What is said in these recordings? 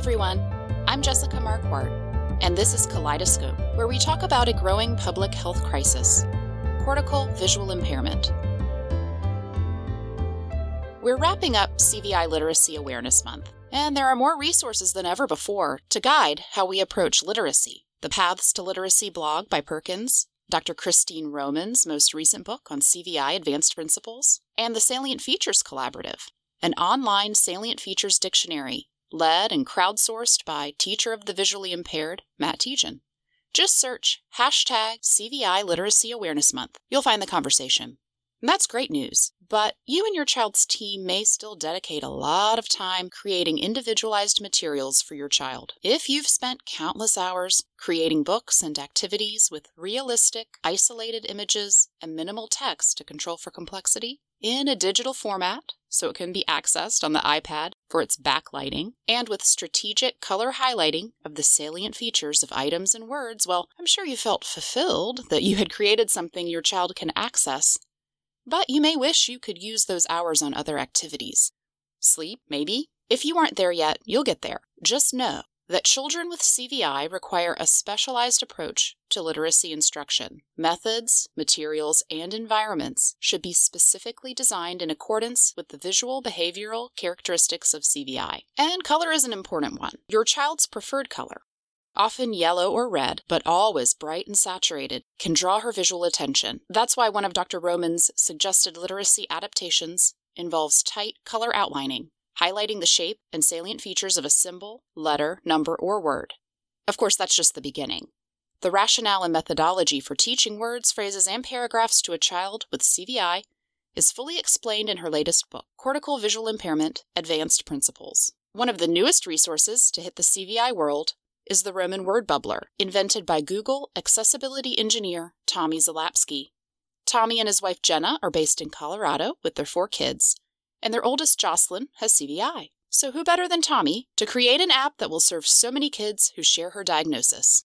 everyone. I'm Jessica Marquardt, and this is Kaleidoscope, where we talk about a growing public health crisis, cortical visual impairment. We're wrapping up CVI Literacy Awareness Month, and there are more resources than ever before to guide how we approach literacy. The Paths to Literacy blog by Perkins, Dr. Christine Roman's most recent book on CVI Advanced Principles, and the Salient Features Collaborative, an online salient features dictionary led and crowdsourced by teacher of the visually impaired, Matt Tejan. Just search hashtag CVI Literacy Awareness Month. You'll find the conversation. And that's great news, but you and your child's team may still dedicate a lot of time creating individualized materials for your child. If you've spent countless hours creating books and activities with realistic, isolated images and minimal text to control for complexity, in a digital format so it can be accessed on the iPad for its backlighting, and with strategic color highlighting of the salient features of items and words, well, I'm sure you felt fulfilled that you had created something your child can access. But you may wish you could use those hours on other activities. Sleep, maybe? If you aren't there yet, you'll get there. Just know that children with CVI require a specialized approach to literacy instruction. Methods, materials, and environments should be specifically designed in accordance with the visual behavioral characteristics of CVI. And color is an important one. Your child's preferred color, often yellow or red, but always bright and saturated, can draw her visual attention. That's why one of Dr. Roman's suggested literacy adaptations involves tight color outlining, highlighting the shape and salient features of a symbol, letter, number, or word. Of course, that's just the beginning. The rationale and methodology for teaching words, phrases, and paragraphs to a child with CVI is fully explained in her latest book, Cortical Visual Impairment: Advanced Principles. One of the newest resources to hit the CVI world is the Roman Word Bubbler, invented by Google accessibility engineer Tommy Zalapsky. Tommy and his wife Jenna are based in Colorado with their 4 kids, and their oldest, Jocelyn, has CVI. So who better than Tommy to create an app that will serve so many kids who share her diagnosis?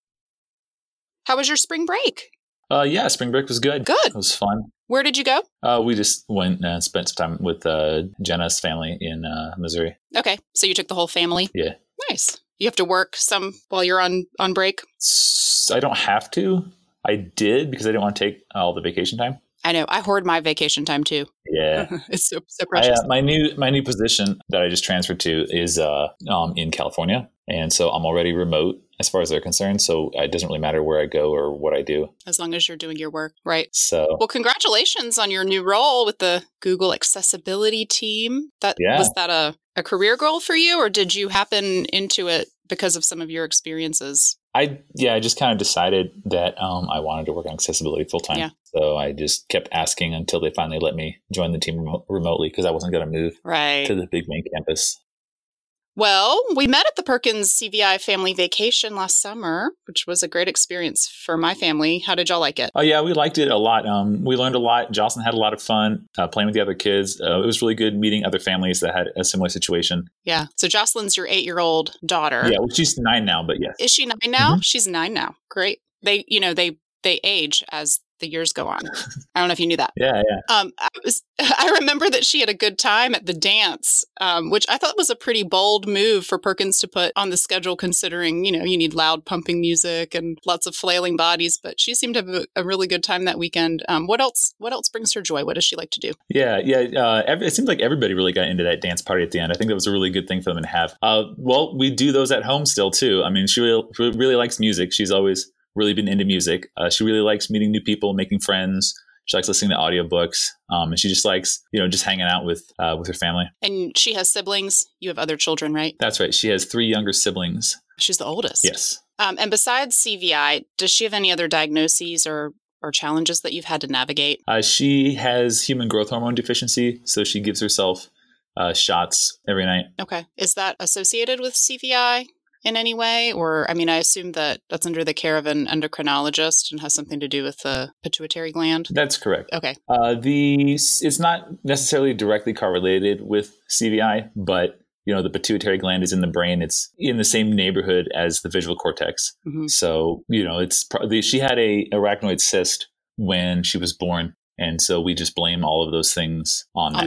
How was your spring break? Yeah, spring break was good. Good. It was fun. Where did you go? We just went and spent some time with Jenna's family in Missouri. Okay, so you took the whole family? Yeah. Nice. You have to work some while you're on break? I don't have to. I did because I didn't want to take all the vacation time. I know. I hoard my vacation time too. Yeah. It's so precious. My new position that I just transferred to is in California. And so I'm already remote as far as they're concerned. So it doesn't really matter where I go or what I do. As long as you're doing your work. Right. So, well, congratulations on your new role with the Google Accessibility team. Was that a career goal for you, or did you happen into it because of some of your experiences? I just kind of decided that I wanted to work on accessibility full time. Yeah. So I just kept asking until they finally let me join the team remotely because I wasn't going to move to the big main campus. Well, we met at the Perkins CVI family vacation last summer, which was a great experience for my family. How did y'all like it? Oh, yeah, we liked it a lot. We learned a lot. Jocelyn had a lot of fun playing with the other kids. It was really good meeting other families that had a similar situation. Yeah. So Jocelyn's your 8-year-old daughter. Yeah, well, she's 9 now, but yes. Is she 9 now? Mm-hmm. She's 9 now. Great. They age as the years go on. I don't know if you knew that. Yeah. I remember that she had a good time at the dance, which I thought was a pretty bold move for Perkins to put on the schedule, considering, you need loud pumping music and lots of flailing bodies. But she seemed to have a really good time that weekend. What else brings her joy? What does she like to do? Yeah. It seems like everybody really got into that dance party at the end. I think that was a really good thing for them to have. Well, we do those at home still, too. I mean, she really likes music. She's always really been into music. She really likes meeting new people, making friends. She likes listening to audiobooks. And she just likes, just hanging out with her family. And she has siblings. You have other children, right? That's right. She has 3 younger siblings. She's the oldest. Yes. And besides CVI, does she have any other diagnoses or challenges that you've had to navigate? She has human growth hormone deficiency. So she gives herself shots every night. Okay. Is that associated with CVI in any way? Or, I assume that that's under the care of an endocrinologist and has something to do with the pituitary gland? That's correct. Okay. It's not necessarily directly correlated with CVI, but, the pituitary gland is in the brain. It's in the same neighborhood as the visual cortex. Mm-hmm. So, she had a arachnoid cyst when she was born. And so we just blame all of those things on that.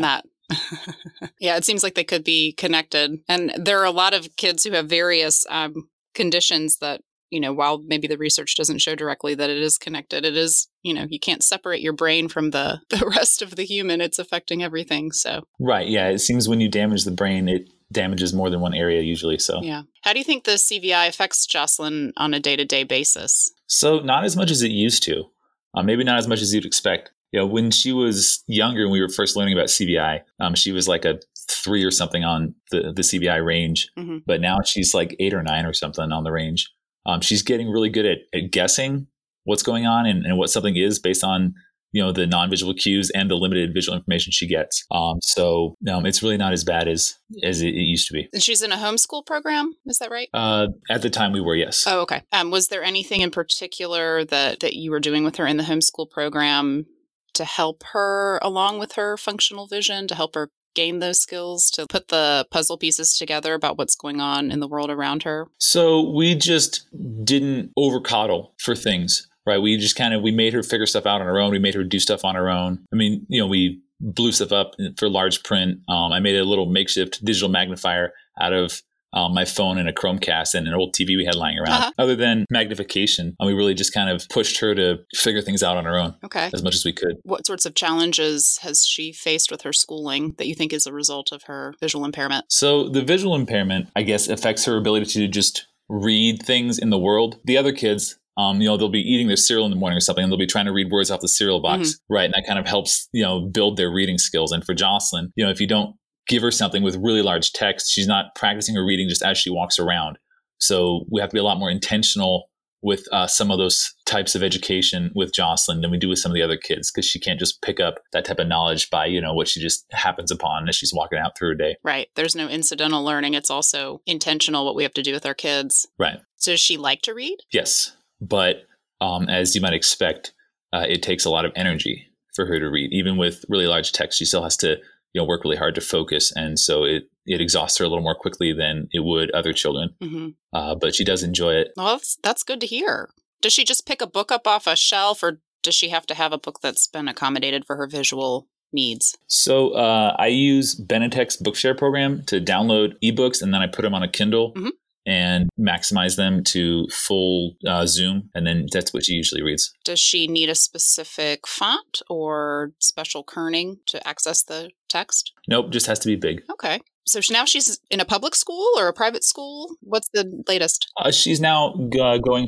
Yeah, it seems like they could be connected. And there are a lot of kids who have various conditions that, while maybe the research doesn't show directly that it is connected, it is, you can't separate your brain from the rest of the human. It's affecting everything. So, right. Yeah. It seems when you damage the brain, it damages more than one area usually. So, yeah. How do you think the CVI affects Jocelyn on a day-to-day basis? So not as much as it used to. Maybe not as much as you'd expect. When she was younger and we were first learning about CVI, she was like a 3 or something on the CVI range. Mm-hmm. But now she's like 8 or 9 or something on the range. She's getting really good at guessing what's going on and what something is based on, the non-visual cues and the limited visual information she gets. So it's really not as bad as it used to be. And she's in a homeschool program. Is that right? At the time we were, yes. Oh, okay. Was there anything in particular that you were doing with her in the homeschool program to help her along with her functional vision, to help her gain those skills, to put the puzzle pieces together about what's going on in the world around her? So we just didn't over coddle for things, right? We just we made her figure stuff out on her own. We made her do stuff on her own. I mean, we blew stuff up for large print. I made a little makeshift digital magnifier out of my phone and a Chromecast and an old TV we had lying around. Uh-huh. Other than magnification, we really just kind of pushed her to figure things out on her own as much as we could. What sorts of challenges has she faced with her schooling that you think is a result of her visual impairment? So the visual impairment, I guess, affects her ability to just read things in the world. The other kids, they'll be eating their cereal in the morning or something, and they'll be trying to read words off the cereal box, mm-hmm. right? And that kind of helps, build their reading skills. And for Jocelyn, if you don't give her something with really large text, she's not practicing her reading just as she walks around. So we have to be a lot more intentional with some of those types of education with Jocelyn than we do with some of the other kids, because she can't just pick up that type of knowledge by, what she just happens upon as she's walking out through her day. Right. There's no incidental learning. It's also intentional what we have to do with our kids. Right. So does she like to read? Yes. But as you might expect, it takes a lot of energy for her to read. Even with really large text, she still has to work really hard to focus. And so it exhausts her a little more quickly than it would other children. Mm-hmm. But she does enjoy it. Well, that's good to hear. Does she just pick a book up off a shelf, or does she have to have a book that's been accommodated for her visual needs? So I use Benetech's Bookshare program to download ebooks, and then I put them on a Kindle. Mm-hmm. And maximize them to full zoom. And then that's what she usually reads. Does she need a specific font or special kerning to access the text? Nope, just has to be big. Okay. So now she's in a public school or a private school? What's the latest? She's now going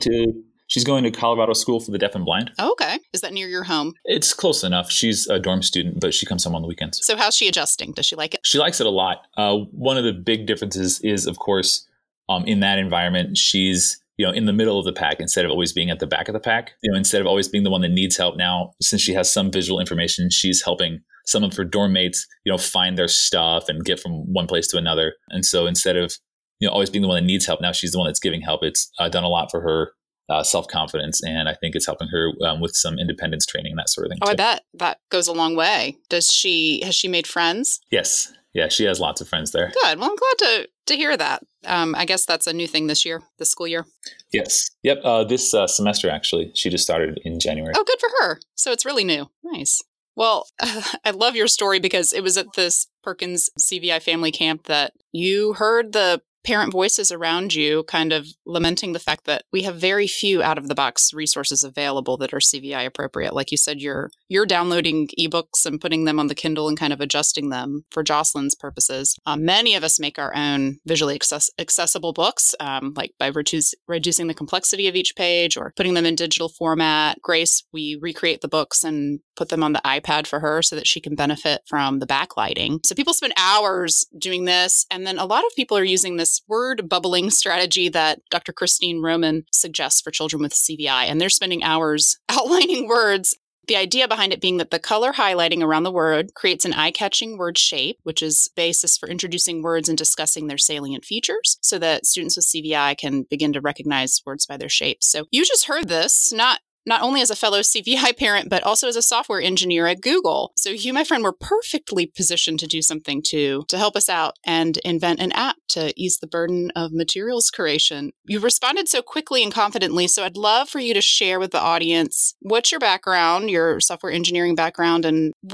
to Colorado School for the Deaf and Blind. Oh, okay. Is that near your home? It's close enough. She's a dorm student, but she comes home on the weekends. So how's she adjusting? Does she like it? She likes it a lot. One of the big differences is, of course, in that environment, she's, in the middle of the pack instead of always being at the back of the pack. Instead of always being the one that needs help. Now, since she has some visual information, she's helping some of her dorm mates, find their stuff and get from one place to another. And so instead of, always being the one that needs help, now she's the one that's giving help. It's done a lot for her self-confidence. And I think it's helping her with some independence training and that sort of thing. Oh, too. I bet that goes a long way. Has she made friends? Yes. Yeah, she has lots of friends there. Good. Well, I'm glad to hear that. I guess that's a new thing this school year. Yes. Yep. This semester, actually. She just started in January. Oh, good for her. So it's really new. Nice. Well, I love your story because it was at this Perkins CVI family camp that you heard the parent voices around you kind of lamenting the fact that we have very few out-of-the-box resources available that are CVI appropriate. Like you said, you're downloading ebooks and putting them on the Kindle and kind of adjusting them for Jocelyn's purposes. Many of us make our own visually accessible books, like by reducing the complexity of each page or putting them in digital format. Grace, we recreate the books and put them on the iPad for her so that she can benefit from the backlighting. So people spend hours doing this, and then a lot of people are using this word bubbling strategy that Dr. Christine Roman suggests for children with CVI, and they're spending hours outlining words. The idea behind it being that the color highlighting around the word creates an eye-catching word shape, which is basis for introducing words and discussing their salient features so that students with CVI can begin to recognize words by their shapes. So you just heard this, not only as a fellow CVI parent, but also as a software engineer at Google. So you, my friend, were perfectly positioned to do something to help us out and invent an app to ease the burden of materials creation. You responded so quickly and confidently, so I'd love for you to share with the audience what's your background, your software engineering background, and what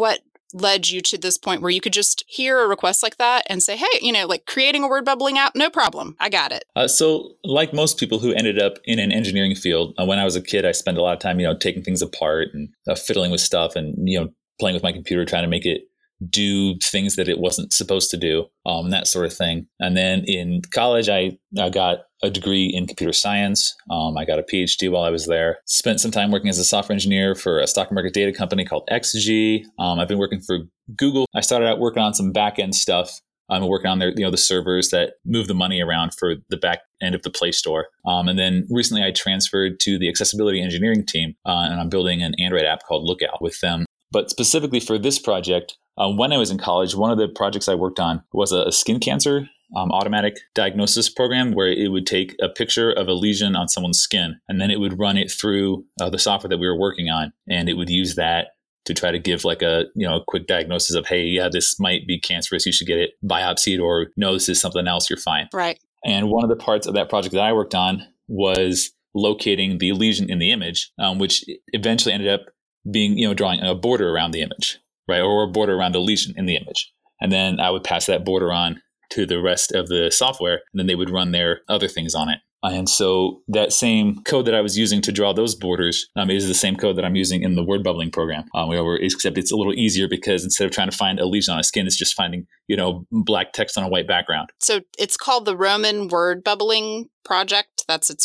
led you to this point where you could just hear a request like that and say, hey, like creating a word bubbling app, no problem. I got it. So like most people who ended up in an engineering field, when I was a kid, I spent a lot of time, taking things apart and fiddling with stuff and, playing with my computer, trying to make it do things that it wasn't supposed to do, that sort of thing. And then in college, I got a degree in computer science. I got a PhD while I was there. Spent some time working as a software engineer for a stock market data company called XG. I've been working for Google. I started out working on some back-end stuff. I'm working on their, the servers that move the money around for the back end of the Play Store. And then recently I transferred to the accessibility engineering team, and I'm building an Android app called Lookout with them. But specifically for this project, when I was in college, one of the projects I worked on was a skin cancer automatic diagnosis program where it would take a picture of a lesion on someone's skin, and then it would run it through the software that we were working on, and it would use that to try to give like a quick diagnosis of, hey, yeah, this might be cancerous, you should get it biopsied, or no, this is something else, you're fine. Right. And one of the parts of that project that I worked on was locating the lesion in the image, which eventually ended up being, drawing a border around the image, right? Or a border around a lesion in the image. And then I would pass that border on to the rest of the software, and then they would run their other things on it. And so that same code that I was using to draw those borders is the same code that I'm using in the word bubbling program, except it's a little easier because instead of trying to find a lesion on a skin, it's just finding, black text on a white background. So it's called the Roman Word Bubbling Project.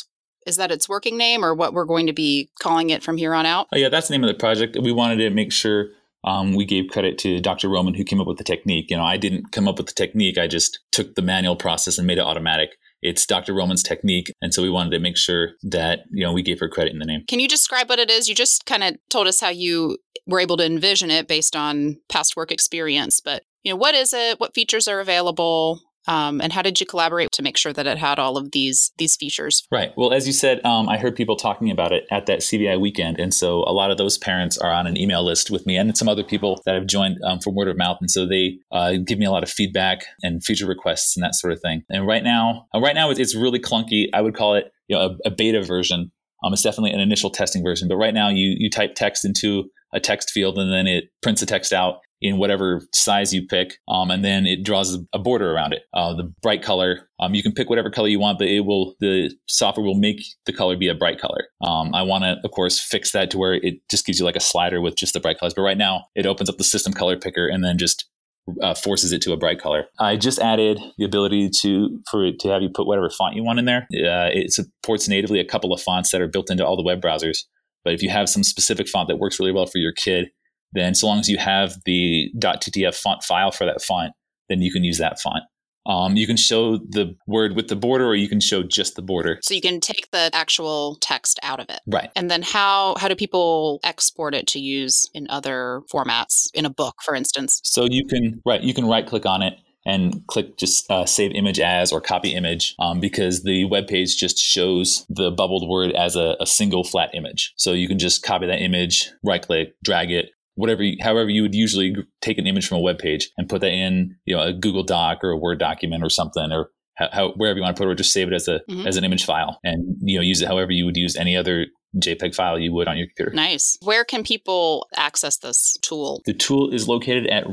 Is that its working name, or what we're going to be calling it from here on out? Oh, yeah, that's the name of the project. We wanted to make sure we gave credit to Dr. Roman, who came up with the technique. I didn't come up with the technique. I just took the manual process and made it automatic. It's Dr. Roman's technique. And so we wanted to make sure that, we gave her credit in the name. Can you describe what it is? You just kind of told us how you were able to envision it based on past work experience. But, what is it? What features are available? And how did you collaborate to make sure that it had all of these features? Right. Well, as you said, I heard people talking about it at that CVI weekend. And so a lot of those parents are on an email list with me and some other people that have joined from word of mouth. And so they give me a lot of feedback and feature requests and that sort of thing. And right now it's really clunky. I would call it a beta version. It's definitely an initial testing version. But right now you type text into a text field, and then it prints the text out in whatever size you pick, and then it draws a border around it. The bright color, you can pick whatever color you want, but the software will make the color be a bright color. I want to, of course, fix that to where it just gives you like a slider with just the bright colors. But right now, it opens up the system color picker and then just forces it to a bright color. I just added the ability to have you put whatever font you want in there. It supports natively a couple of fonts that are built into all the web browsers. But if you have some specific font that works really well for your kid, then so long as you have the .ttf font file for that font, then you can use that font. You can show the word with the border, or you can show just the border. So you can take the actual text out of it. Right. And then how do people export it to use in other formats, in a book, for instance? So you can right click on it and click just save image as or copy image, because the web page just shows the bubbled word as a single flat image. So you can just copy that image, right click, drag it, however you would usually take an image from a web page and put that in, a Google Doc or a Word document or something, or wherever you want to put it, or just save it as an image file and use it however you would use any other JPEG file you would on your computer. Nice. Where can people access this tool? The tool is located at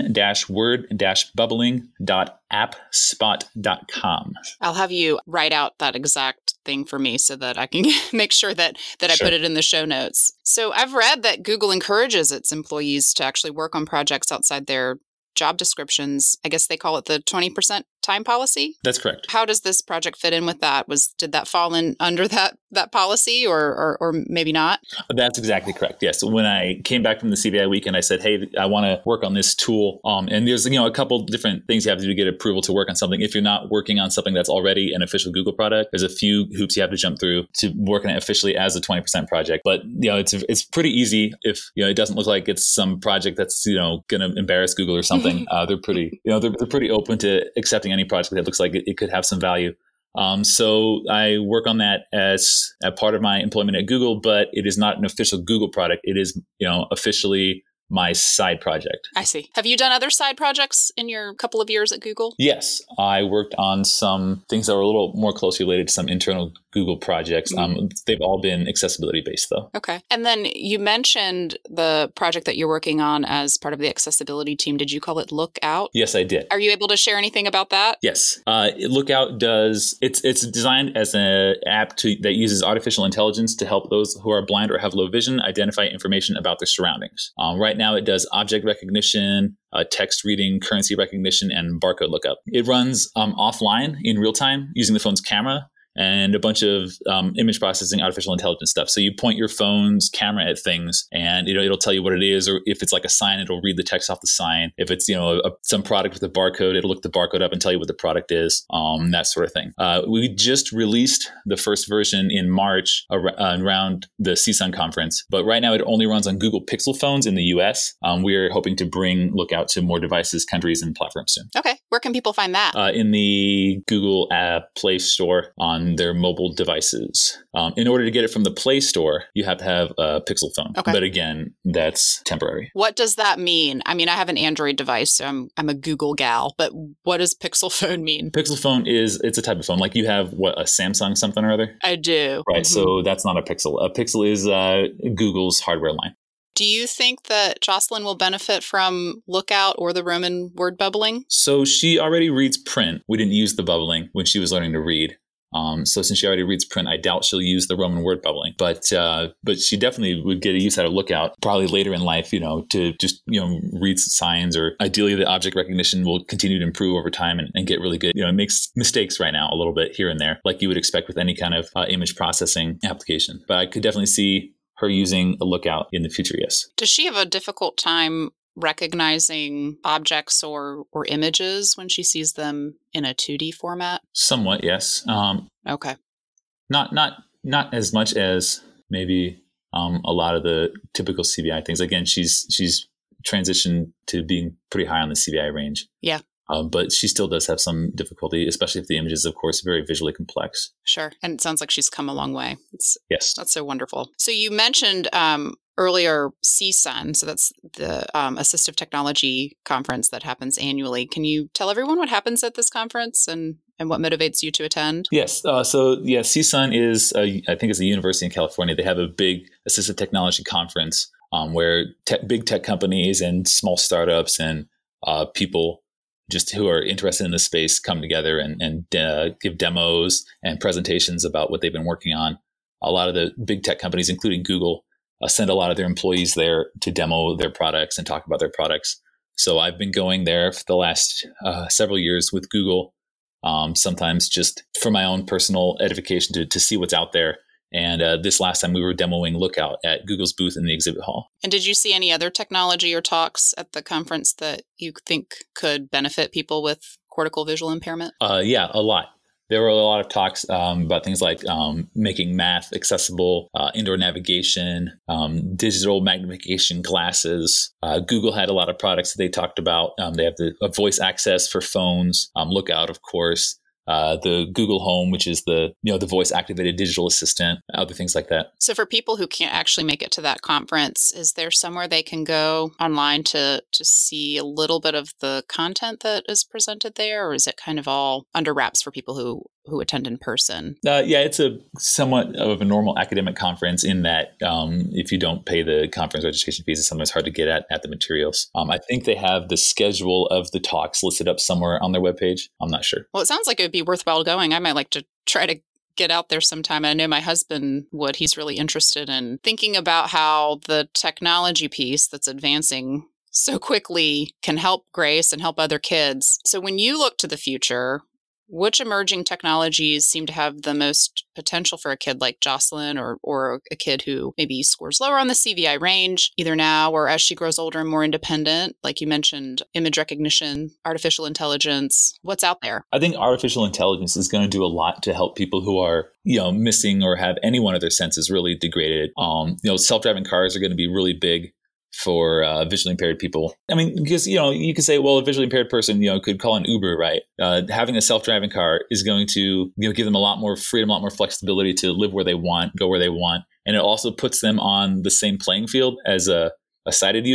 roman-word-bubbling.appspot.com. I'll have you write out that exact thing for me so that I can make sure that I put it in the show notes. So I've read that Google encourages its employees to actually work on projects outside their job descriptions. I guess they call it the 20% time policy. That's correct. How does this project fit in with that? Did that fall in under that policy or maybe not? That's exactly correct. Yes. When I came back from the CVI weekend, I said, hey, I want to work on this tool. And there's, a couple different things you have to do to get approval to work on something. If you're not working on something that's already an official Google product, there's a few hoops you have to jump through to work on it officially as a 20% project. But, it's pretty easy if, it doesn't look like it's some project that's, going to embarrass Google or something. They're pretty, they're pretty open to accepting any project that looks like it could have some value. So I work on that as a part of my employment at Google, but it is not an official Google product. It is, officially my side project. I see. Have you done other side projects in your couple of years at Google? Yes, I worked on some things that were a little more closely related to some internal Google projects. They've all been accessibility based, though. Okay. And then you mentioned the project that you're working on as part of the accessibility team. Did you call it Lookout? Yes, I did. Are you able to share anything about that? Yes. Lookout it's designed as an app that uses artificial intelligence to help those who are blind or have low vision identify information about their surroundings. Right now, it does object recognition, text reading, currency recognition, and barcode lookup. It runs offline in real time using the phone's camera and a bunch of image processing, artificial intelligence stuff. So you point your phone's camera at things, and it'll tell you what it is. Or if it's like a sign, it'll read the text off the sign. If it's some product with a barcode, it'll look the barcode up and tell you what the product is. That sort of thing. We just released the first version in March around the CSUN conference, but right now it only runs on Google Pixel phones in the US. We're hoping to bring Lookout to more devices, countries, and platforms soon. Okay, where can people find that? In the Google App Play Store on their mobile devices. In order to get it from the Play Store, you have to have a Pixel phone. Okay. But again, that's temporary. What does that mean? I mean, I have an Android device, so I'm a Google gal, but what does Pixel phone mean? Pixel phone it's a type of phone. Like you have a Samsung something or other? I do. Right. Mm-hmm. So that's not a Pixel. A Pixel is Google's hardware line. Do you think that Jocelyn will benefit from Lookout or the Roman word bubbling? So she already reads print. We didn't use the bubbling when she was learning to read. So since she already reads print, I doubt she'll use the Roman word bubbling, but she definitely would get a use out of Lookout probably later in life, to just, read signs, or ideally the object recognition will continue to improve over time and get really good. It makes mistakes right now a little bit here and there, like you would expect with any kind of image processing application. But I could definitely see her using a Lookout in the future. Yes. Does she have a difficult time recognizing objects or images when she sees them in a 2D format? Somewhat, yes. Okay. Not as much as maybe a lot of the typical CVI things. Again, she's transitioned to being pretty high on the CVI range. Yeah. But she still does have some difficulty, especially if the image is, of course, very visually complex. Sure. And it sounds like she's come a long way. Yes. That's so wonderful. So you mentioned earlier CSUN. So that's the Assistive Technology Conference that happens annually. Can you tell everyone what happens at this conference and what motivates you to attend? Yes. CSUN is, I think it's a university in California. They have a big assistive technology conference where big tech companies and small startups and people just who are interested in the space come together and give demos and presentations about what they've been working on. A lot of the big tech companies, including Google, send a lot of their employees there to demo their products and talk about their products. So I've been going there for the last several years with Google, sometimes just for my own personal edification to see what's out there. And this last time we were demoing Lookout at Google's booth in the exhibit hall. And did you see any other technology or talks at the conference that you think could benefit people with cortical visual impairment? Yeah, a lot. There were a lot of talks about things like making math accessible, indoor navigation, digital magnification glasses. Google had a lot of products that they talked about. They have a voice access for phones, Lookout, of course. The Google Home, which is the voice activated digital assistant, other things like that. So for people who can't actually make it to that conference, is there somewhere they can go online to see a little bit of the content that is presented there? Or is it kind of all under wraps for people who attend in person? Yeah, it's a somewhat of a normal academic conference in that if you don't pay the conference registration fees, it's sometimes hard to get at the materials. I think they have the schedule of the talks listed up somewhere on their webpage. I'm not sure. Well, it sounds like it would be worthwhile going. I might like to try to get out there sometime. I know my husband would. He's really interested in thinking about how the technology piece that's advancing so quickly can help Grace and help other kids. So when you look to the future, which emerging technologies seem to have the most potential for a kid like Jocelyn or a kid who maybe scores lower on the CVI range, either now or as she grows older and more independent? Like you mentioned, image recognition, artificial intelligence. What's out there? I think artificial intelligence is going to do a lot to help people who are, missing or have any one of their senses really degraded. Self-driving cars are going to be really big for visually impaired people. I mean, because, you could say, well, a visually impaired person, could call an Uber, right? Having a self-driving car is going to, give them a lot more freedom, a lot more flexibility to live where they want, go where they want. And it also puts them on the same playing field as a sighted user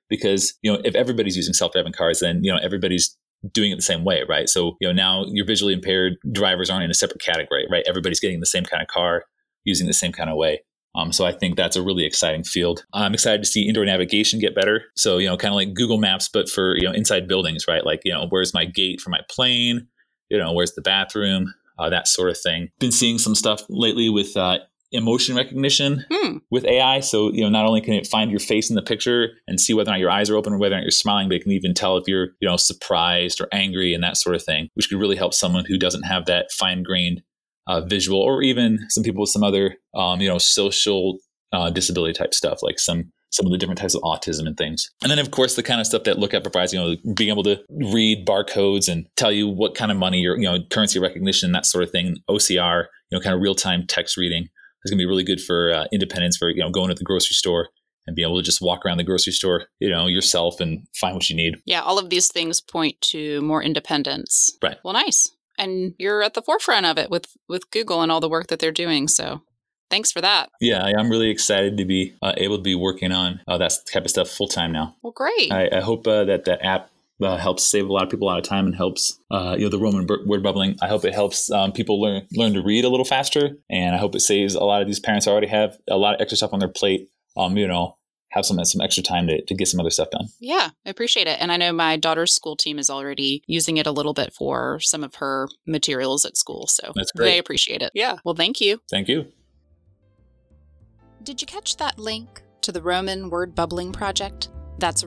because, if everybody's using self-driving cars, then, everybody's doing it the same way, right? So, now your visually impaired drivers aren't in a separate category, right? Everybody's getting the same kind of car, using the same kind of way. So I think that's a really exciting field. I'm excited to see indoor navigation get better. So, kind of like Google Maps, but for, inside buildings, right? Like, where's my gate for my plane? Where's the bathroom? That sort of thing. Been seeing some stuff lately with emotion recognition with AI. So, not only can it find your face in the picture and see whether or not your eyes are open or whether or not you're smiling, but it can even tell if you're, surprised or angry and that sort of thing, which could really help someone who doesn't have that fine-grained visual, or even some people with some other, social disability type stuff, like some of the different types of autism and things. And then, of course, the kind of stuff that Lookout provides, being able to read barcodes and tell you what kind of money your, currency recognition, that sort of thing, OCR, kind of real-time text reading is going to be really good for independence, for, going to the grocery store and being able to just walk around the grocery store, yourself and find what you need. Yeah, all of these things point to more independence. Right. Well, nice. And you're at the forefront of it with Google and all the work that they're doing. So thanks for that. Yeah, I'm really excited to be able to be working on that type of stuff full time now. Well, great. I hope that app helps save a lot of people a lot of time and helps, the Roman word bubbling. I hope it helps people learn to read a little faster. And I hope it saves a lot of these parents already have a lot of extra stuff on their plate, have some extra time to get some other stuff done. Yeah, I appreciate it. And I know my daughter's school team is already using it a little bit for some of her materials at school. So that's great. They appreciate it. Yeah. Well, thank you. Thank you. Did you catch that link to the Roman Word Bubbling Project? That's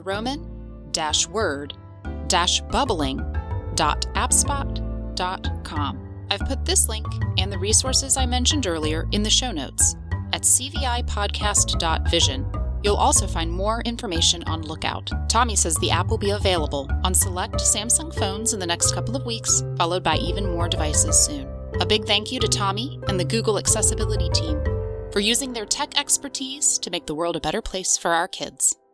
Roman-word-bubbling.appspot.com. I've put this link and the resources I mentioned earlier in the show notes at cvipodcast.vision. You'll also find more information on Lookout. Tommy says the app will be available on select Samsung phones in the next couple of weeks, followed by even more devices soon. A big thank you to Tommy and the Google Accessibility team for using their tech expertise to make the world a better place for our kids.